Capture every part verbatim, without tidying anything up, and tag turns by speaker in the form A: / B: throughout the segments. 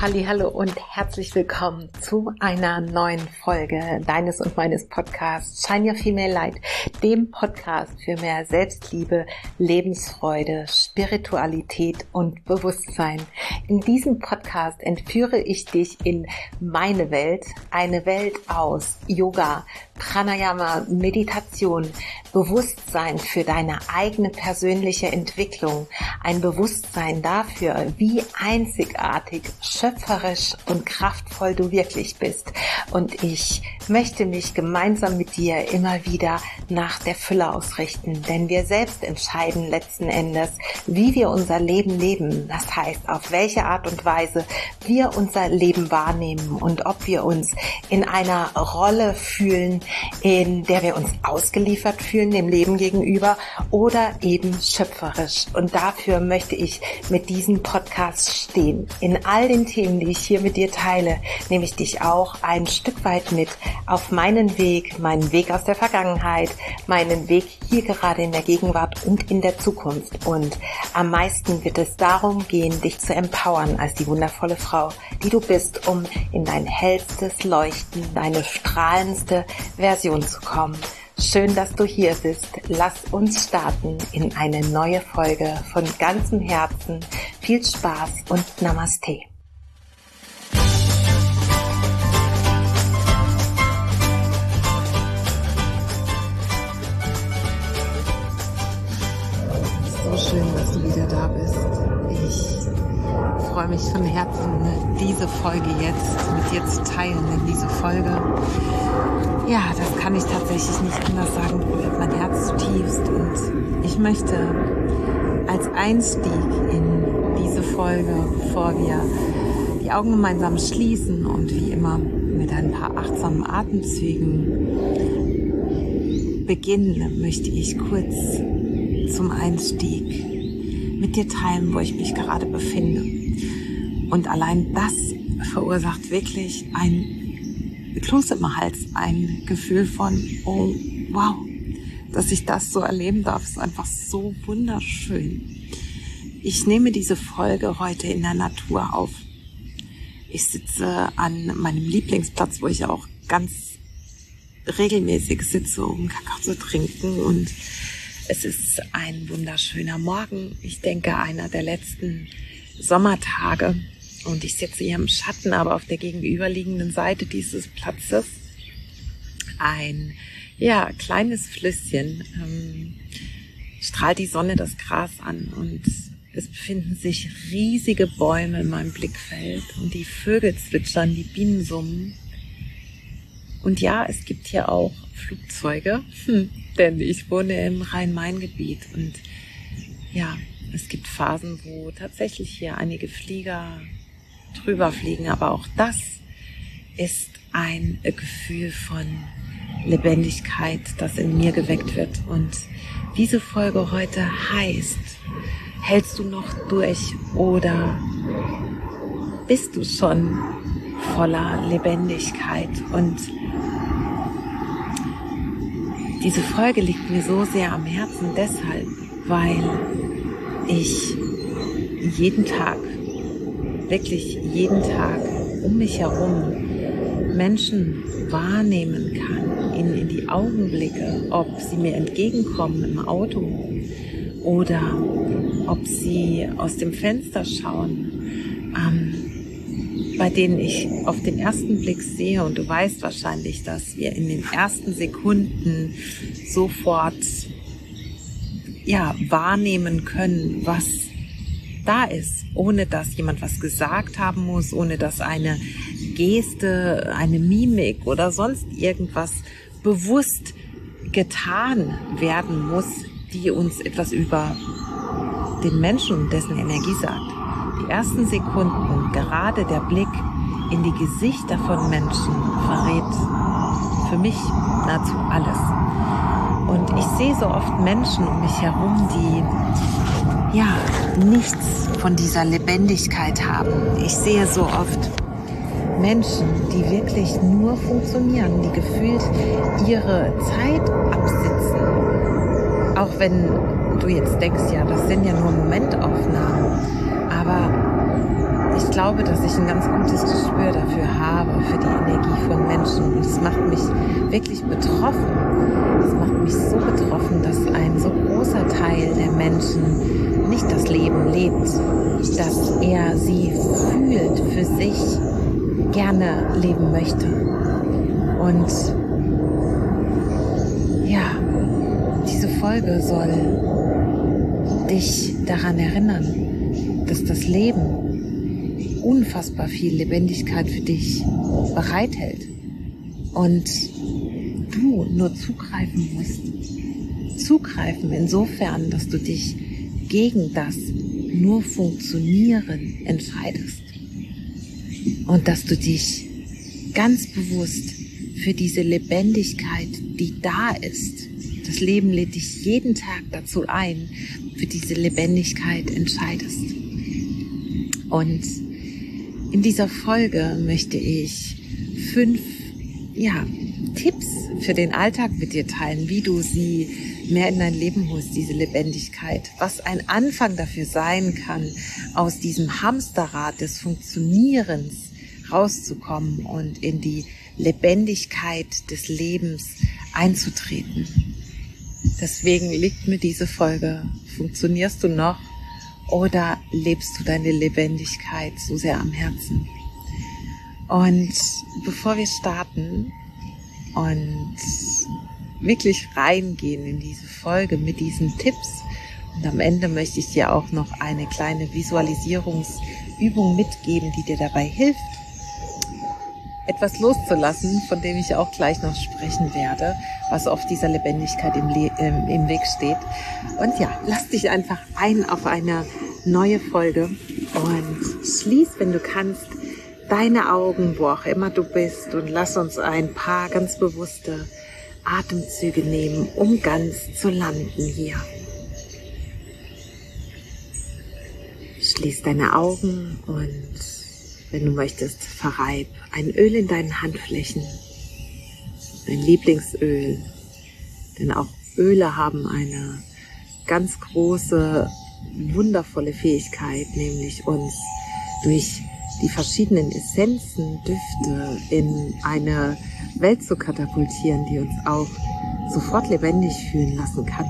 A: Hallihallo und herzlich willkommen zu einer neuen Folge deines und meines Podcasts Shine Your Female Light, dem Podcast für mehr Selbstliebe, Lebensfreude, Spiritualität und Bewusstsein. In diesem Podcast entführe ich dich in meine Welt, eine Welt aus Yoga, Pranayama, Meditation, Bewusstsein für deine eigene persönliche Entwicklung, ein Bewusstsein dafür, wie einzigartig, schöpferisch und kraftvoll du wirklich bist. Und ich möchte mich gemeinsam mit dir immer wieder nach der Fülle ausrichten, denn wir selbst entscheiden letzten Endes, wie wir unser Leben leben. Das heißt, auf welche Art und Weise wir unser Leben wahrnehmen und ob wir uns in einer Rolle fühlen, in der wir uns ausgeliefert fühlen, dem Leben gegenüber, oder eben schöpferisch. Und dafür möchte ich mit diesem Podcast stehen. In all den Themen, die ich hier mit dir teile, nehme ich dich auch ein Stück weit mit auf meinen Weg, meinen Weg aus der Vergangenheit, meinen Weg hier gerade in der Gegenwart und in der Zukunft. Und am meisten wird es darum gehen, dich zu empowern als die wundervolle Frau, die du bist, um in dein hellstes Leuchten, deine strahlendste Version zu kommen. Schön, dass du hier bist. Lass uns starten in eine neue Folge von ganzem Herzen. Viel Spaß und Namaste. So schön, dass du wieder da bist. Ich freue mich von Herzen, diese Folge jetzt mit dir zu teilen, denn diese Folge, ja, das kann ich tatsächlich nicht anders sagen, berührt mein Herz zutiefst. Und ich möchte als Einstieg in diese Folge, bevor wir die Augen gemeinsam schließen und wie immer mit ein paar achtsamen Atemzügen beginnen, möchte ich kurz zum Einstieg mit dir teilen, wo ich mich gerade befinde. Und allein das verursacht wirklich ein Kloß im Hals, ein Gefühl von, oh wow, dass ich das so erleben darf, ist einfach so wunderschön. Ich nehme diese Folge heute in der Natur auf. Ich sitze an meinem Lieblingsplatz, wo ich auch ganz regelmäßig sitze, um Kakao zu trinken, und es ist ein wunderschöner Morgen. Ich denke, einer der letzten Sommertage. Und ich sitze hier im Schatten, aber auf der gegenüberliegenden Seite dieses Platzes ein ja kleines Flüsschen, ähm, strahlt die Sonne das Gras an und es befinden sich riesige Bäume in meinem Blickfeld und die Vögel zwitschern, die Bienen summen. Und ja, es gibt hier auch Flugzeuge, hm, denn ich wohne im Rhein-Main-Gebiet und ja, es gibt Phasen, wo tatsächlich hier einige Flieger drüber fliegen, aber auch das ist ein Gefühl von Lebendigkeit, das in mir geweckt wird. Und diese Folge heute heißt: Hältst du noch durch oder bist du schon voller Lebendigkeit? Und diese Folge liegt mir so sehr am Herzen deshalb, weil ich jeden Tag, wirklich jeden Tag um mich herum Menschen wahrnehmen kann, ihnen in die Augen blicke, ob sie mir entgegenkommen im Auto oder ob sie aus dem Fenster schauen, ähm, bei denen ich auf den ersten Blick sehe, und du weißt wahrscheinlich, dass wir in den ersten Sekunden sofort ja wahrnehmen können, was da ist, ohne dass jemand was gesagt haben muss, ohne dass eine Geste, eine Mimik oder sonst irgendwas bewusst getan werden muss, die uns etwas über den Menschen und dessen Energie sagt. Die ersten Sekunden, gerade der Blick in die Gesichter von Menschen verrät für mich nahezu alles. Und ich sehe so oft Menschen um mich herum, die ja nichts von dieser Lebendigkeit haben. Ich sehe so oft Menschen, die wirklich nur funktionieren, die gefühlt ihre Zeit absitzen. Auch wenn du jetzt denkst, ja, das sind ja nur Momentaufnahmen. Aber ich glaube, dass ich ein ganz gutes Gespür dafür habe, für die Energie von Menschen. Und es macht mich wirklich betroffen. Es macht mich so betroffen, dass ein so großer Teil der Menschen nicht das Leben lebt, dass er sie fühlt, für sich gerne leben möchte. Und ja, diese Folge soll dich daran erinnern, dass das Leben unfassbar viel Lebendigkeit für dich bereithält und du nur zugreifen musst. Zugreifen insofern, dass du dich gegen das nur Funktionieren entscheidest und dass du dich ganz bewusst für diese Lebendigkeit, die da ist, das Leben lädt dich jeden Tag dazu ein, für diese Lebendigkeit entscheidest. Und in dieser Folge möchte ich fünf ja, Tipps für den Alltag mit dir teilen, wie du sie mehr in dein Leben holst, diese Lebendigkeit, was ein Anfang dafür sein kann, aus diesem Hamsterrad des Funktionierens rauszukommen und in die Lebendigkeit des Lebens einzutreten. Deswegen liegt mir diese Folge. Funktionierst du noch oder lebst du deine Lebendigkeit so sehr am Herzen? Und bevor wir starten und wirklich reingehen in diese Folge mit diesen Tipps, und am Ende möchte ich dir auch noch eine kleine Visualisierungsübung mitgeben, die dir dabei hilft, etwas loszulassen, von dem ich auch gleich noch sprechen werde, was auf dieser Lebendigkeit im, Le- ähm, im Weg steht. Und ja, lass dich einfach ein auf eine neue Folge und schließ, wenn du kannst, deine Augen, wo auch immer du bist, und lass uns ein paar ganz bewusste Atemzüge nehmen, um ganz zu landen hier. Schließ deine Augen und wenn du möchtest, verreib ein Öl in deinen Handflächen, dein Lieblingsöl, denn auch Öle haben eine ganz große, wundervolle Fähigkeit, nämlich uns durch die verschiedenen Essenzen, Düfte in eine Welt zu katapultieren, die uns auch sofort lebendig fühlen lassen kann.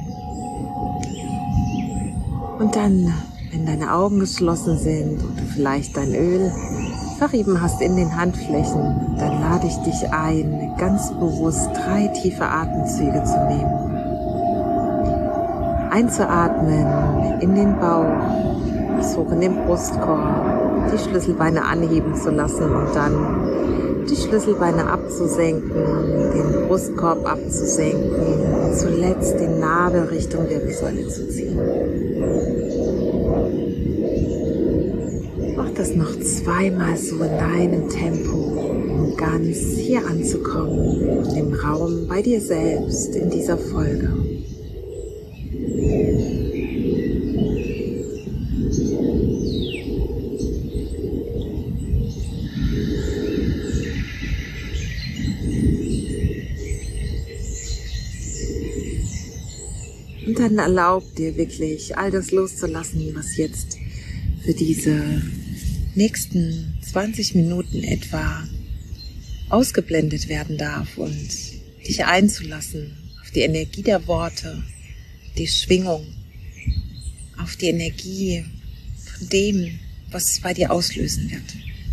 A: Und dann, wenn deine Augen geschlossen sind und du vielleicht dein Öl verrieben hast in den Handflächen, dann lade ich dich ein, ganz bewusst drei tiefe Atemzüge zu nehmen. Einzuatmen in den Bauch, bis hoch in den Brustkorb, die Schlüsselbeine anheben zu lassen und dann die Schlüsselbeine abzusenken, den Brustkorb abzusenken und zuletzt den Nabel Richtung Wirbelsäule zu ziehen. Mach das noch zweimal so in deinem Tempo, um ganz hier anzukommen, im Raum bei dir selbst in dieser Folge. Und dann erlaub dir wirklich, all das loszulassen, was jetzt für diese nächsten zwanzig Minuten etwa ausgeblendet werden darf, und dich einzulassen auf die Energie der Worte, die Schwingung, auf die Energie von dem, was es bei dir auslösen wird.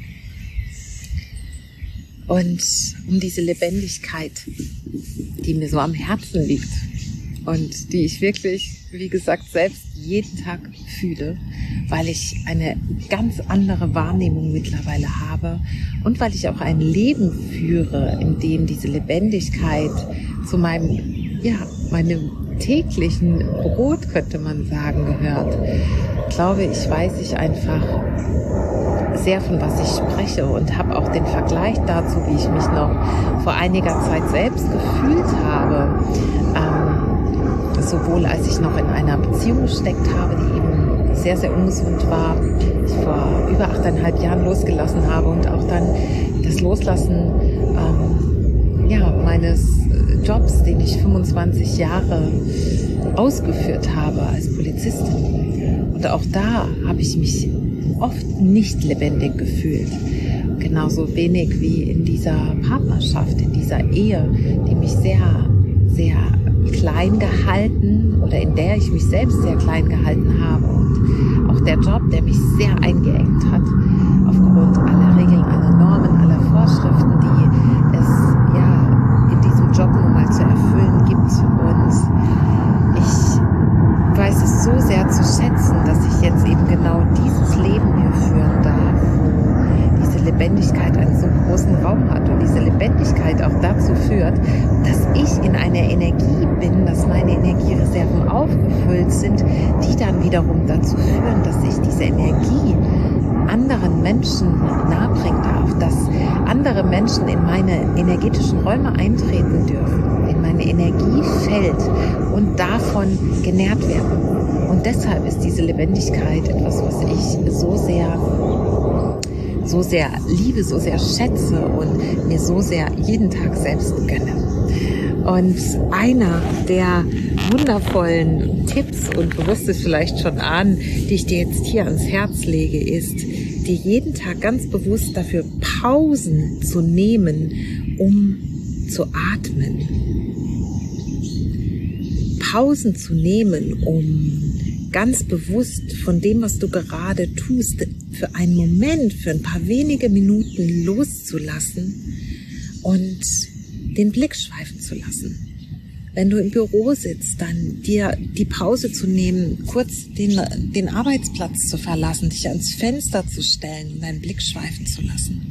A: Und um diese Lebendigkeit, die mir so am Herzen liegt und die ich wirklich, wie gesagt, selbst jeden Tag fühle, weil ich eine ganz andere Wahrnehmung mittlerweile habe und weil ich auch ein Leben führe, in dem diese Lebendigkeit zu meinem, ja, meinem täglichen Brot, könnte man sagen, gehört, glaube ich, weiß ich einfach sehr, von was ich spreche, und habe auch den Vergleich dazu, wie ich mich noch vor einiger Zeit selbst gefühlt habe, ähm, sowohl als ich noch in einer Beziehung gesteckt habe, die eben sehr, sehr ungesund war, ich vor über achteinhalb Jahren losgelassen habe, und auch dann das Loslassen ähm, ja, meines Jobs, den ich fünfundzwanzig Jahre ausgeführt habe als Polizistin. Und auch da habe ich mich oft nicht lebendig gefühlt. Genauso wenig wie in dieser Partnerschaft, in dieser Ehe, die mich sehr, sehr klein gehalten oder in der ich mich selbst sehr klein gehalten habe. Und auch der Job, der mich sehr eingeengt hat, aufgrund aller Regeln, aller Normen, aller Vorschriften, die es ja in diesem Job nun mal zu erfüllen gibt. Und ich weiß es so sehr zu schätzen, dass ich jetzt eben genau dieses Leben hier führen darf, wo diese Lebendigkeit einen so großen Raum hat und diese Lebendigkeit auch dazu führt, dass ich in einer Energie bin, dass meine Energiereserven aufgefüllt sind, die dann wiederum dazu führen, dass ich diese Energie anderen Menschen nahebringen darf, dass andere Menschen in meine energetischen Räume eintreten dürfen, in meine Energiefeld und davon genährt werden. Und deshalb ist diese Lebendigkeit etwas, was ich so sehr, so sehr liebe, so sehr schätze und mir so sehr jeden Tag selbst gönne. Und einer der wundervollen Tipps, und du wirst es vielleicht schon ahnen, die ich dir jetzt hier ans Herz lege, ist, dir jeden Tag ganz bewusst dafür Pausen zu nehmen, um zu atmen. Pausen zu nehmen, um ganz bewusst von dem, was du gerade tust, für einen Moment, für ein paar wenige Minuten loszulassen und den Blick schweifen zu lassen. Wenn du im Büro sitzt, dann dir die Pause zu nehmen, kurz den, den Arbeitsplatz zu verlassen, dich ans Fenster zu stellen und deinen Blick schweifen zu lassen.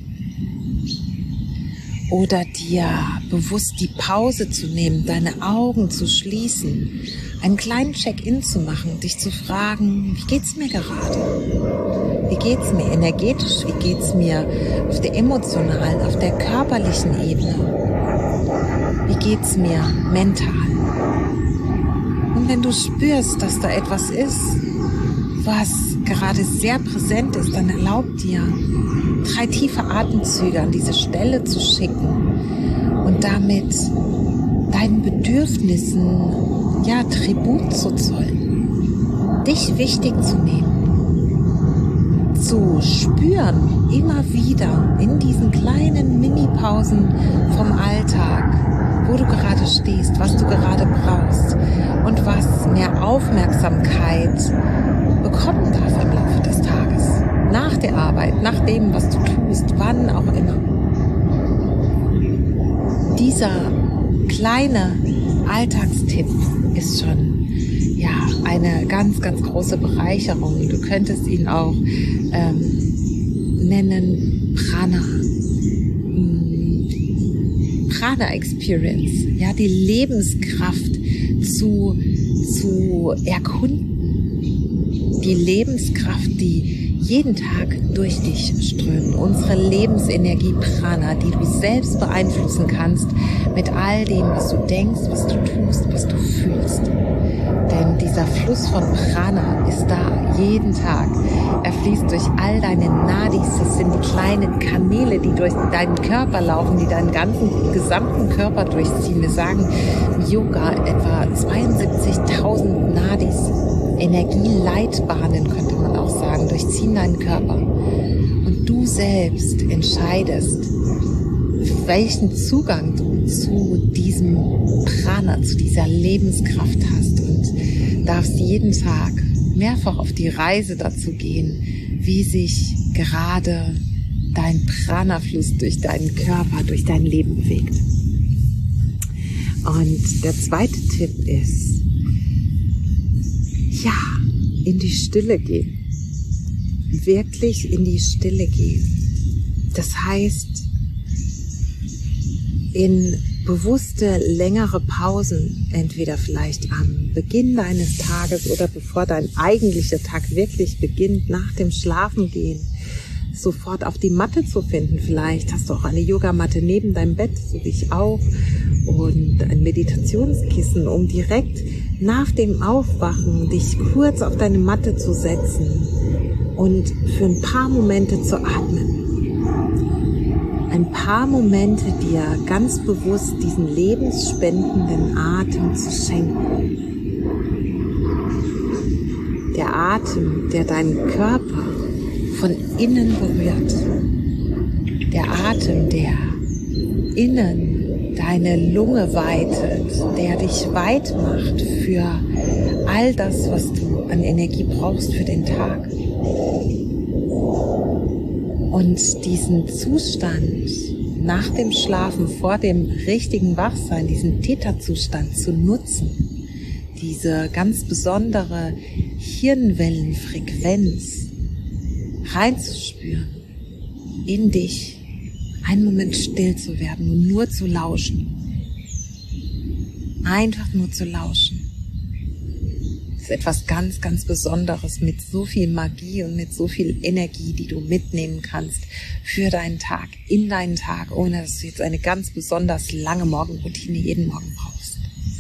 A: Oder dir bewusst die Pause zu nehmen, deine Augen zu schließen, einen kleinen Check-in zu machen, dich zu fragen, wie geht's mir gerade? Wie geht's mir energetisch? Wie geht's mir auf der emotionalen, auf der körperlichen Ebene? Wie geht's mir mental? Und wenn du spürst, dass da etwas ist, was gerade sehr präsent ist, dann erlaub dir, drei tiefe Atemzüge an diese Stelle zu schicken und damit deinen Bedürfnissen ja Tribut zu zollen, dich wichtig zu nehmen, zu spüren immer wieder in diesen kleinen Mini-Pausen vom Alltag, wo du gerade stehst, was du gerade brauchst und was mehr Aufmerksamkeit bekommen darf im Laufe des Tages, nach der Arbeit, nach dem, was du tust, wann auch immer. Dieser kleine Alltagstipp ist schon ja eine ganz, ganz große Bereicherung. Du könntest ihn auch ähm, nennen Prana. Prana Experience, ja, die Lebenskraft zu, zu erkunden. Die Lebenskraft, die jeden Tag durch dich strömt. Unsere Lebensenergie Prana, die du selbst beeinflussen kannst mit all dem, was du denkst, was du tust, was du fühlst. Denn dieser Fluss von Prana ist da jeden Tag. Er fließt durch all deine Nadis. Das sind die kleinen Kanäle, die durch deinen Körper laufen, die deinen ganzen gesamten Körper durchziehen. Wir sagen im Yoga etwa zweiundsiebzigtausend Nadis. Energieleitbahnen, könnte man auch sagen, durchziehen deinen Körper. Und du selbst entscheidest, welchen Zugang du zu diesem Prana, zu dieser Lebenskraft hast und darfst jeden Tag mehrfach auf die Reise dazu gehen, wie sich gerade dein Prana-Fluss durch deinen Körper, durch dein Leben bewegt. Und der zweite Tipp ist, ja, in die Stille gehen. Wirklich in die Stille gehen. Das heißt, in bewusste, längere Pausen, entweder vielleicht am Beginn deines Tages oder bevor dein eigentlicher Tag wirklich beginnt, nach dem Schlafengehen, sofort auf die Matte zu finden. Vielleicht hast du auch eine Yogamatte neben deinem Bett, so wie ich auch, und ein Meditationskissen, um direkt nach dem Aufwachen dich kurz auf deine Matte zu setzen und für ein paar Momente zu atmen. Ein paar Momente dir ganz bewusst diesen lebensspendenden Atem zu schenken. Der Atem, der deinen Körper von innen berührt. Der Atem, der innen deine Lunge weitet, der dich weit macht für all das, was du an Energie brauchst für den Tag. Und diesen Zustand nach dem Schlafen, vor dem richtigen Wachsein, diesen Theta-Zustand zu nutzen, diese ganz besondere Hirnwellenfrequenz reinzuspüren, in dich, einen Moment still zu werden und nur zu lauschen. Einfach nur zu lauschen. Das ist etwas ganz, ganz Besonderes mit so viel Magie und mit so viel Energie, die du mitnehmen kannst für deinen Tag, in deinen Tag, ohne dass du jetzt eine ganz besonders lange Morgenroutine jeden Morgen brauchst.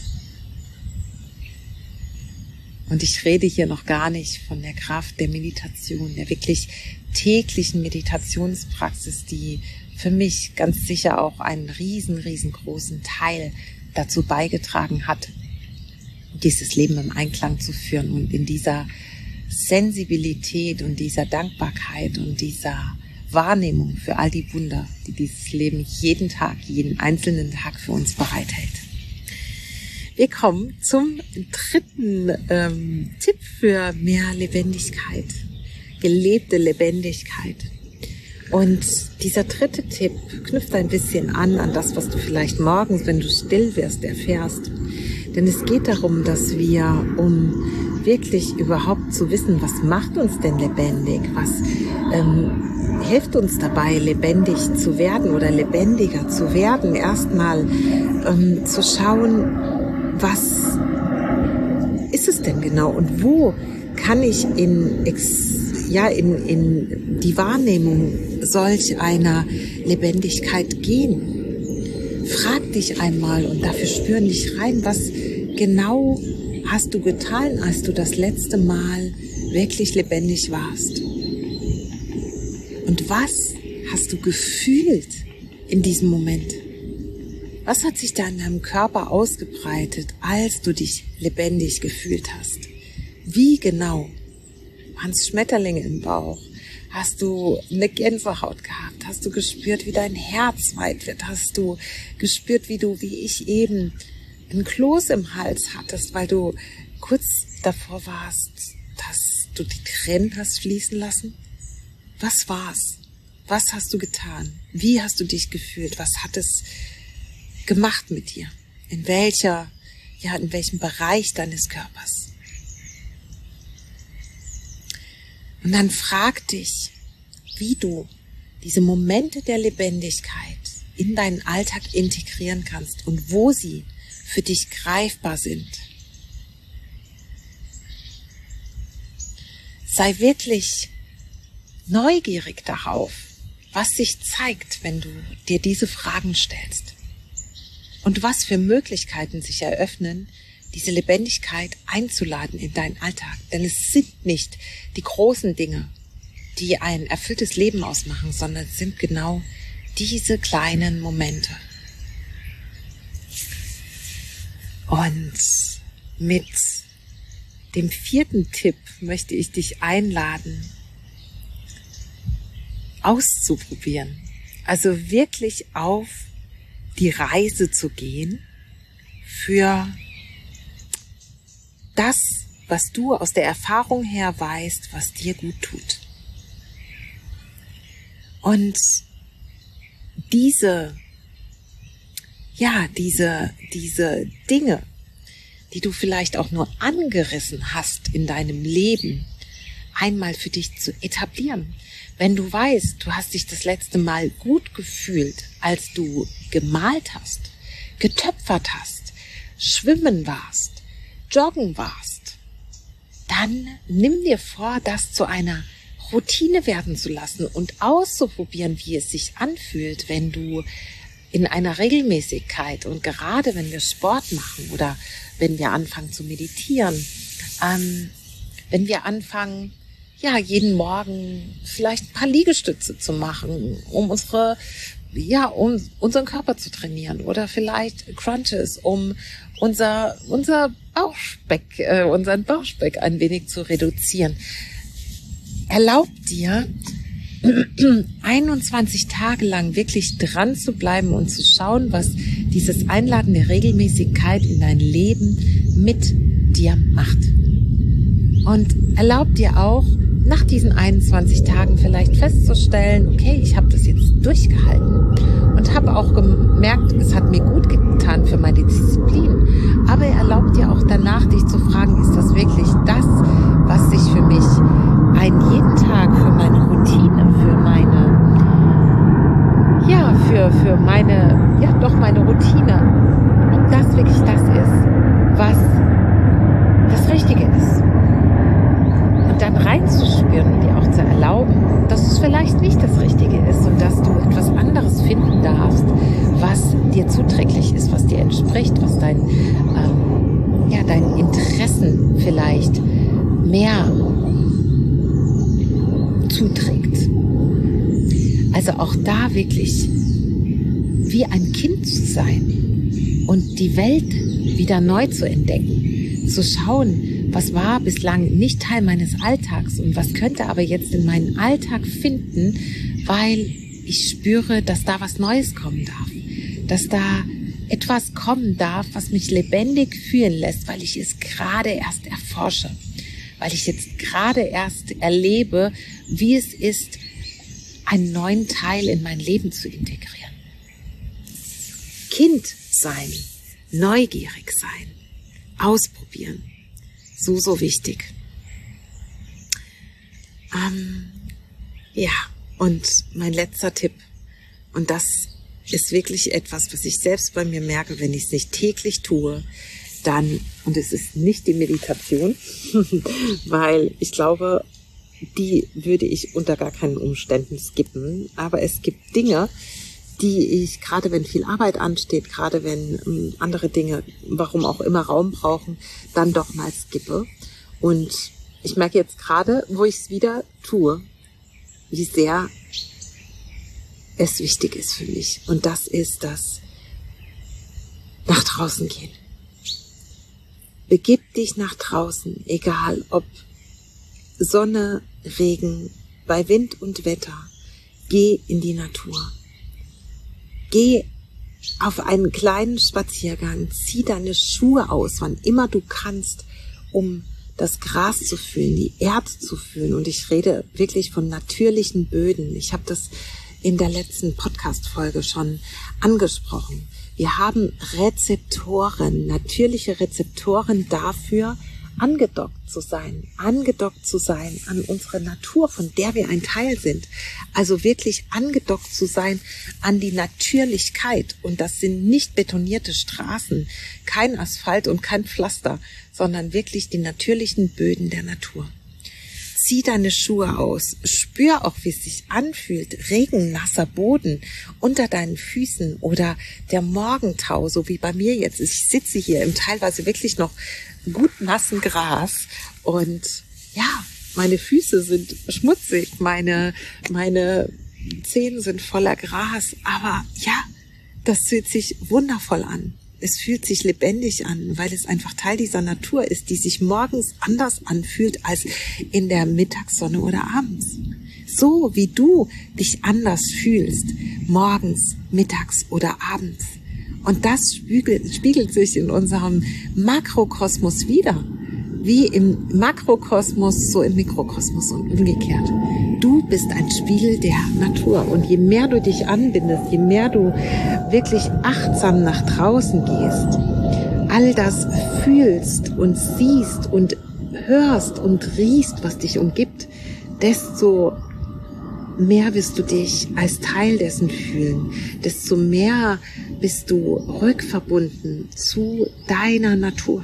A: Und ich rede hier noch gar nicht von der Kraft der Meditation, der wirklich täglichen Meditationspraxis, die für mich ganz sicher auch einen riesen, riesengroßen Teil dazu beigetragen hat, dieses Leben im Einklang zu führen und in dieser Sensibilität und dieser Dankbarkeit und dieser Wahrnehmung für all die Wunder, die dieses Leben jeden Tag, jeden einzelnen Tag für uns bereithält. Wir kommen zum dritten ähm, Tipp für mehr Lebendigkeit, gelebte Lebendigkeit. Und dieser dritte Tipp knüpft ein bisschen an, an das, was du vielleicht morgens, wenn du still wirst, erfährst. Denn es geht darum, dass wir, um wirklich überhaupt zu wissen, was macht uns denn lebendig, was ähm, hilft uns dabei, lebendig zu werden oder lebendiger zu werden, erstmal ähm, zu schauen, was ist es denn genau und wo kann ich in, ja, in, in die Wahrnehmung solch einer Lebendigkeit gehen? Frag dich einmal und dafür spüren dich rein, was genau hast du getan, als du das letzte Mal wirklich lebendig warst? Und was hast du gefühlt in diesem Moment? Was hat sich da in deinem Körper ausgebreitet, als du dich lebendig gefühlt hast? Wie genau? Waren es Schmetterlinge im Bauch? Hast du eine Gänsehaut gehabt? Hast du gespürt, wie dein Herz weit wird? Hast du gespürt, wie du, wie ich eben, ein Kloß im Hals hattest, weil du kurz davor warst, dass du die Tränen hast fließen lassen? Was war's? Was hast du getan? Wie hast du dich gefühlt? Was hat es gemacht mit dir? In welcher, ja, in welchem Bereich deines Körpers? Und dann frag dich, wie du diese Momente der Lebendigkeit in deinen Alltag integrieren kannst und wo sie für dich greifbar sind. Sei wirklich neugierig darauf, was sich zeigt, wenn du dir diese Fragen stellst. Und was für Möglichkeiten sich eröffnen, diese Lebendigkeit einzuladen in deinen Alltag. Denn es sind nicht die großen Dinge, die ein erfülltes Leben ausmachen, sondern es sind genau diese kleinen Momente. Und mit dem vierten Tipp möchte ich dich einladen, auszuprobieren. Also wirklich auf die Reise zu gehen für das, was du aus der Erfahrung her weißt, was dir gut tut. Und diese, ja, diese, diese Dinge, die du vielleicht auch nur angerissen hast in deinem Leben, einmal für dich zu etablieren. Wenn du weißt, du hast dich das letzte Mal gut gefühlt, als du gemalt hast, getöpfert hast, schwimmen warst, joggen warst, dann nimm dir vor, das zu einer Routine werden zu lassen und auszuprobieren, wie es sich anfühlt, wenn du in einer Regelmäßigkeit und gerade wenn wir Sport machen oder wenn wir anfangen zu meditieren, ähm, wenn wir anfangen, ja, jeden Morgen vielleicht ein paar Liegestütze zu machen, um unsere, ja, um unseren Körper zu trainieren oder vielleicht Crunches, um unser, unser Bauchspeck, äh, unseren Bauchspeck ein wenig zu reduzieren. erlaub dir, einundzwanzig Tage lang wirklich dran zu bleiben und zu schauen, was dieses Einladen der Regelmäßigkeit in dein Leben mit dir macht. Und erlaub dir auch, nach diesen einundzwanzig Tagen vielleicht festzustellen, okay, ich habe das jetzt durchgehalten und habe auch gemerkt, es hat mir gut getan für meine Disziplin. Aber erlaub dir auch danach, dich zu fragen, ist das wirklich das, was sich für mich ein jeden Tag für meine Routine, für meine, ja, für, für meine, ja doch meine Routine, ob das wirklich das ist, was das Richtige ist. Und dann reinzuspüren und dir auch zu erlauben, dass es vielleicht nicht das Richtige ist und dass du etwas anderes finden darfst, was dir zuträglich ist, was dir entspricht, was dein, ähm, ja, deinen Interessen vielleicht mehr zuträgt. Also auch da wirklich wie ein Kind zu sein und die Welt wieder neu zu entdecken, zu schauen, was war bislang nicht Teil meines Alltags und was könnte aber jetzt in meinen Alltag finden, weil ich spüre, dass da was Neues kommen darf, dass da etwas kommen darf, was mich lebendig fühlen lässt, weil ich es gerade erst erforsche, weil ich jetzt gerade erst erlebe, wie es ist, einen neuen Teil in mein Leben zu integrieren. Kind sein, neugierig sein, ausprobieren, so, so wichtig. Ähm, ja, und mein letzter Tipp, und das ist wirklich etwas, was ich selbst bei mir merke, wenn ich es nicht täglich tue, dann, und es ist nicht die Meditation, weil ich glaube, die würde ich unter gar keinen Umständen skippen, aber es gibt Dinge, die ich, gerade wenn viel Arbeit ansteht, gerade wenn ähm, andere Dinge, warum auch immer, Raum brauchen, dann doch mal skippe. Und ich merke jetzt gerade, wo ich es wieder tue, wie sehr es wichtig ist für mich. Und das ist das nach draußen gehen. Begib dich nach draußen, egal ob Sonne, Regen, bei Wind und Wetter. Geh in die Natur. Geh auf einen kleinen Spaziergang, zieh deine Schuhe aus, wann immer du kannst, um das Gras zu fühlen, die Erde zu fühlen. Und ich rede wirklich von natürlichen Böden. Ich habe das in der letzten Podcast-Folge schon angesprochen. Wir haben Rezeptoren, natürliche Rezeptoren dafür, angedockt zu sein, angedockt zu sein an unsere Natur, von der wir ein Teil sind. Also wirklich angedockt zu sein an die Natürlichkeit. Und das sind nicht betonierte Straßen, kein Asphalt und kein Pflaster, sondern wirklich die natürlichen Böden der Natur. Zieh deine Schuhe aus, spür auch, wie es sich anfühlt, regennasser Boden unter deinen Füßen oder der Morgentau, so wie bei mir jetzt. Ich sitze hier im teilweise wirklich noch gut nassen Gras und ja, meine Füße sind schmutzig, meine, meine Zehen sind voller Gras, aber ja, das fühlt sich wundervoll an. Es fühlt sich lebendig an, weil es einfach Teil dieser Natur ist, die sich morgens anders anfühlt als in der Mittagssonne oder abends. So wie du dich anders fühlst, morgens, mittags oder abends. Und das spiegelt, spiegelt sich in unserem Makrokosmos wider. Wie im Makrokosmos, so im Mikrokosmos und umgekehrt. Du bist ein Spiegel der Natur. Und je mehr du dich anbindest, je mehr du wirklich achtsam nach draußen gehst, all das fühlst und siehst und hörst und riechst, was dich umgibt, desto mehr wirst du dich als Teil dessen fühlen, desto mehr bist du rückverbunden zu deiner Natur.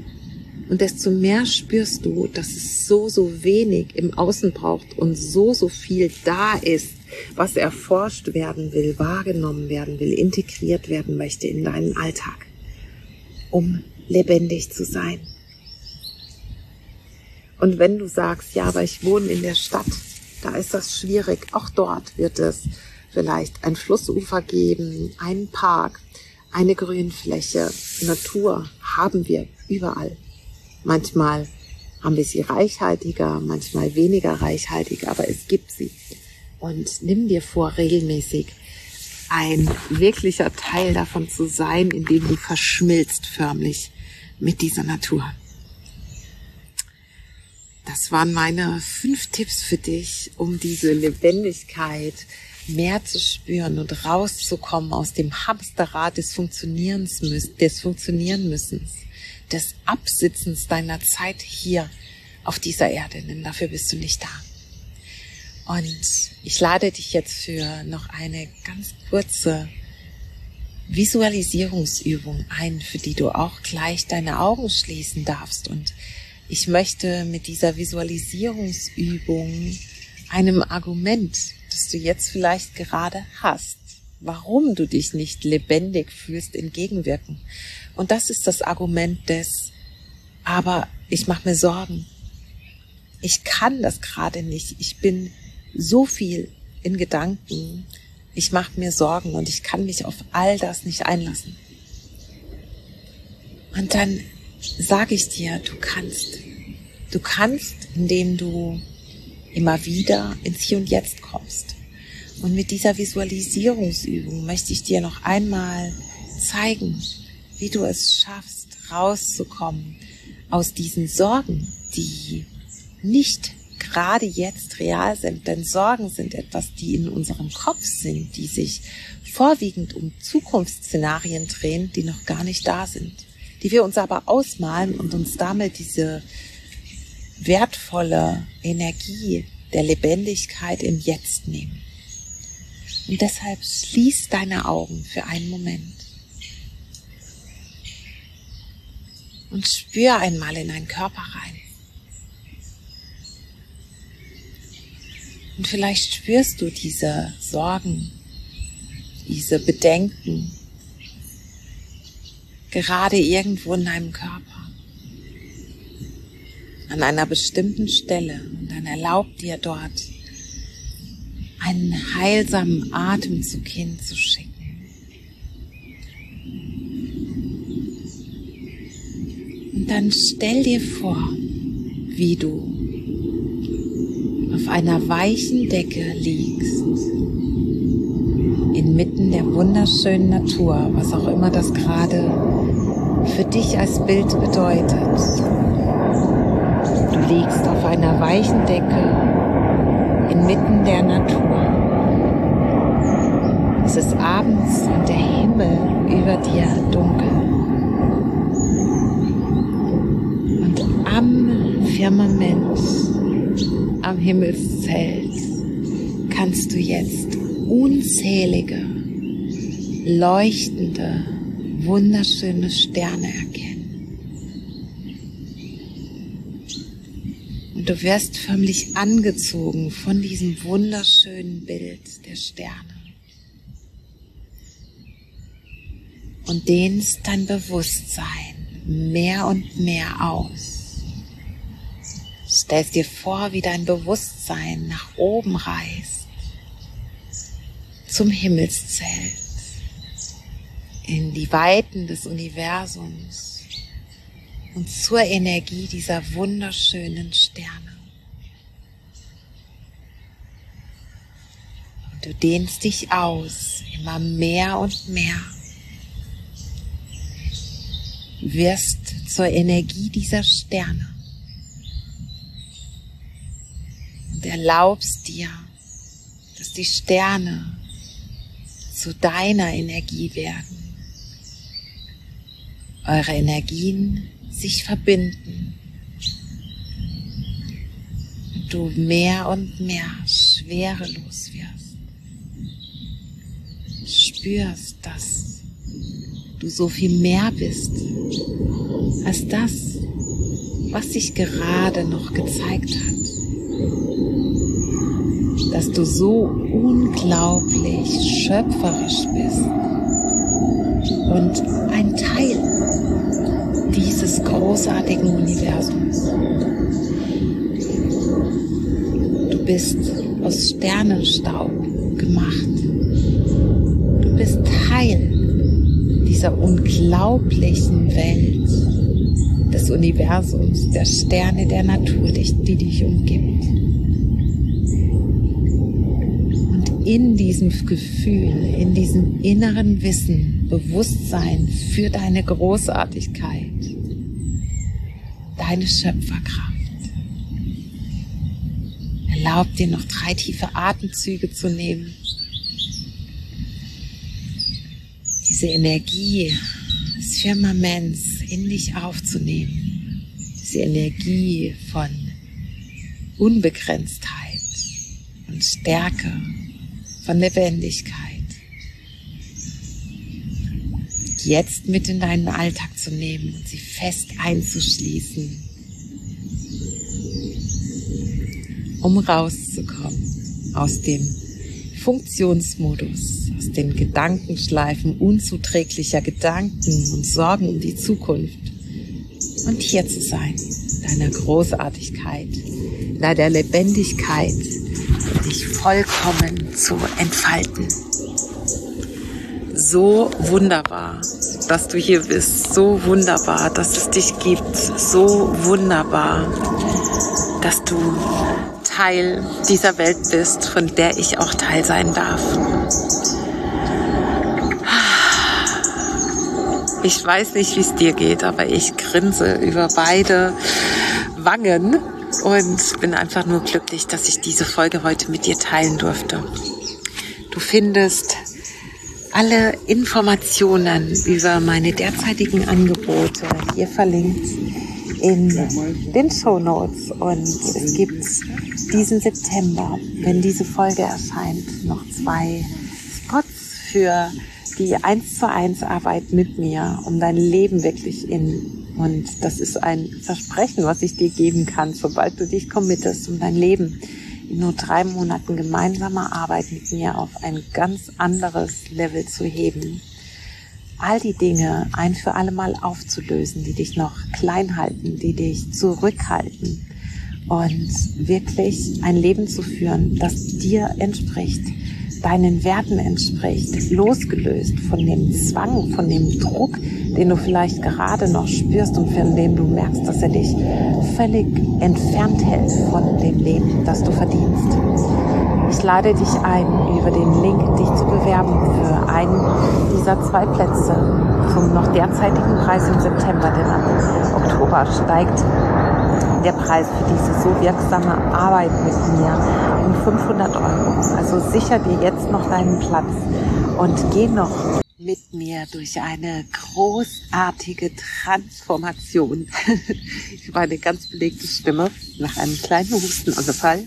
A: Und desto mehr spürst du, dass es so, so wenig im Außen braucht und so, so viel da ist, was erforscht werden will, wahrgenommen werden will, integriert werden möchte in deinen Alltag, um lebendig zu sein. Und wenn du sagst, ja, aber ich wohne in der Stadt, da ist das schwierig. Auch dort wird es vielleicht ein Flussufer geben, einen Park, eine Grünfläche. Natur haben wir überall. Manchmal haben wir sie reichhaltiger, manchmal weniger reichhaltig, aber es gibt sie. Und nimm dir vor, regelmäßig ein wirklicher Teil davon zu sein, indem du verschmilzt förmlich mit dieser Natur. Das waren meine fünf Tipps für dich, um diese Lebendigkeit mehr zu spüren und rauszukommen aus dem Hamsterrad des Funktionierens, des Funktionieren müssens, des Absitzens deiner Zeit hier auf dieser Erde, denn dafür bist du nicht da. Und ich lade dich jetzt für noch eine ganz kurze Visualisierungsübung ein, für die du auch gleich deine Augen schließen darfst. Und ich möchte mit dieser Visualisierungsübung einem Argument, das du jetzt vielleicht gerade hast, warum du dich nicht lebendig fühlst, entgegenwirken. Und das ist das Argument des, aber ich mache mir Sorgen. Ich kann das gerade nicht. Ich bin so viel in Gedanken. Ich mache mir Sorgen und ich kann mich auf all das nicht einlassen. Und dann sage ich dir, du kannst. Du kannst, indem du immer wieder ins Hier und Jetzt kommst. Und mit dieser Visualisierungsübung möchte ich dir noch einmal zeigen, wie du es schaffst, rauszukommen aus diesen Sorgen, die nicht gerade jetzt real sind. Denn Sorgen sind etwas, die in unserem Kopf sind, die sich vorwiegend um Zukunftsszenarien drehen, die noch gar nicht da sind, die wir uns aber ausmalen und uns damit diese wertvolle Energie der Lebendigkeit im Jetzt nehmen. Und deshalb schließ deine Augen für einen Moment und spür einmal in deinen Körper rein. Und vielleicht spürst du diese Sorgen, diese Bedenken gerade irgendwo in deinem Körper, an einer bestimmten Stelle. Und dann erlaub dir dort einen heilsamen Atemzug hinzuschicken. Und dann stell dir vor, wie du auf einer weichen Decke liegst, inmitten der wunderschönen Natur, was auch immer das gerade für dich als Bild bedeutet. Du liegst auf einer weichen Decke inmitten der Natur. Es ist abends und der Himmel über dir dunkel. Und am Firmament, am Himmelszelt, kannst du jetzt unzählige, leuchtende, wunderschöne Sterne erkennen. Und du wirst förmlich angezogen von diesem wunderschönen Bild der Sterne. Und dehnst dein Bewusstsein mehr und mehr aus. Stellst dir vor, wie dein Bewusstsein nach oben reist, zum Himmelszelt, in die Weiten des Universums und zur Energie dieser wunderschönen Sterne. Und du dehnst dich aus, immer mehr und mehr, wirst zur Energie dieser Sterne. Und erlaubst dir, dass die Sterne zu deiner Energie werden. Eure Energien sich verbinden. Und du mehr und mehr schwerelos wirst. Spürst, dass du so viel mehr bist als das, was sich gerade noch gezeigt hat. Dass du so unglaublich schöpferisch bist und ein Teil dieses großartigen Universums. Du bist aus Sternenstaub gemacht. Du bist Teil dieser unglaublichen Welt. des Universums, der Sterne, der Natur, die dich umgibt. Und in diesem Gefühl, in diesem inneren Wissen, Bewusstsein für deine Großartigkeit, deine Schöpferkraft, erlaub dir noch drei tiefe Atemzüge zu nehmen. Diese Energie des Firmaments in dich aufzunehmen. Diese Energie von Unbegrenztheit und Stärke, von Lebendigkeit. Jetzt mit in deinen Alltag zu nehmen und sie fest einzuschließen, um rauszukommen aus dem Funktionsmodus, aus den Gedankenschleifen unzuträglicher Gedanken und Sorgen um die Zukunft und hier zu sein, deiner Großartigkeit, deiner Lebendigkeit, dich vollkommen zu entfalten. So wunderbar, dass du hier bist, so wunderbar, dass es dich gibt, so wunderbar, dass du Teil dieser Welt bist, von der ich auch Teil sein darf. Ich weiß nicht, wie es dir geht, aber ich grinse über beide Wangen und bin einfach nur glücklich, dass ich diese Folge heute mit dir teilen durfte. Du findest alle Informationen über meine derzeitigen Angebote hier verlinkt in den Shownotes, und es gibt diesen September, wenn diese Folge erscheint, noch zwei Spots für die eins zu eins Arbeit mit mir, um dein Leben wirklich in, und das ist ein Versprechen, was ich dir geben kann, sobald du dich committest, um dein Leben in nur drei Monaten gemeinsamer Arbeit mit mir auf ein ganz anderes Level zu heben. All die Dinge ein für alle Mal aufzulösen, die dich noch klein halten, die dich zurückhalten, und wirklich ein Leben zu führen, das dir entspricht, deinen Werten entspricht, losgelöst von dem Zwang, von dem Druck, den du vielleicht gerade noch spürst und von dem du merkst, dass er dich völlig entfernt hält von dem Leben, das du verdienst. Ich lade dich ein, über den Link dich zu bewerben für einen dieser zwei Plätze zum noch derzeitigen Preis im September, denn ab Oktober steigt der Preis für diese so wirksame Arbeit mit mir um fünfhundert Euro. Also sicher dir jetzt noch deinen Platz und geh noch mit mir durch eine großartige Transformation. Ich habe eine ganz belegte Stimme nach einem kleinen Hustenanfall.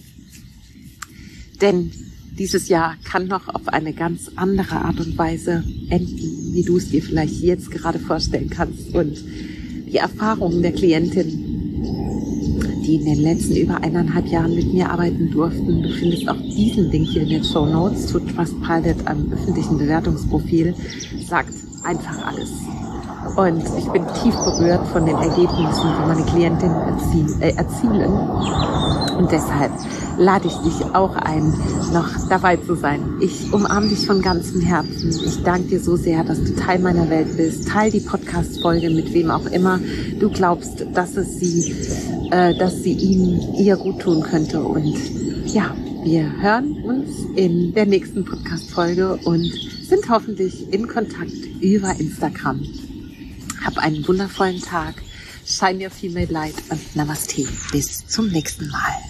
A: Denn dieses Jahr kann noch auf eine ganz andere Art und Weise enden, wie du es dir vielleicht jetzt gerade vorstellen kannst. Und die Erfahrungen der Klientin, die in den letzten über eineinhalb Jahren mit mir arbeiten durften, du findest auch diesen Link hier in den Shownotes zu Trustpilot, einem öffentlichen Bewertungsprofil, sagt einfach alles. Und ich bin tief berührt von den Ergebnissen, die meine Klientinnen erzielen, äh, erzielen. Und deshalb lade ich dich auch ein, noch dabei zu sein. Ich umarme dich von ganzem Herzen. Ich danke dir so sehr, dass du Teil meiner Welt bist. Teil die Podcast-Folge mit wem auch immer du glaubst, dass es sie, äh, dass sie ihm ihr gut tun könnte. Und ja, wir hören uns in der nächsten Podcast-Folge und sind hoffentlich in Kontakt über Instagram. Hab einen wundervollen Tag. Shine your female light und Namaste. Bis zum nächsten Mal.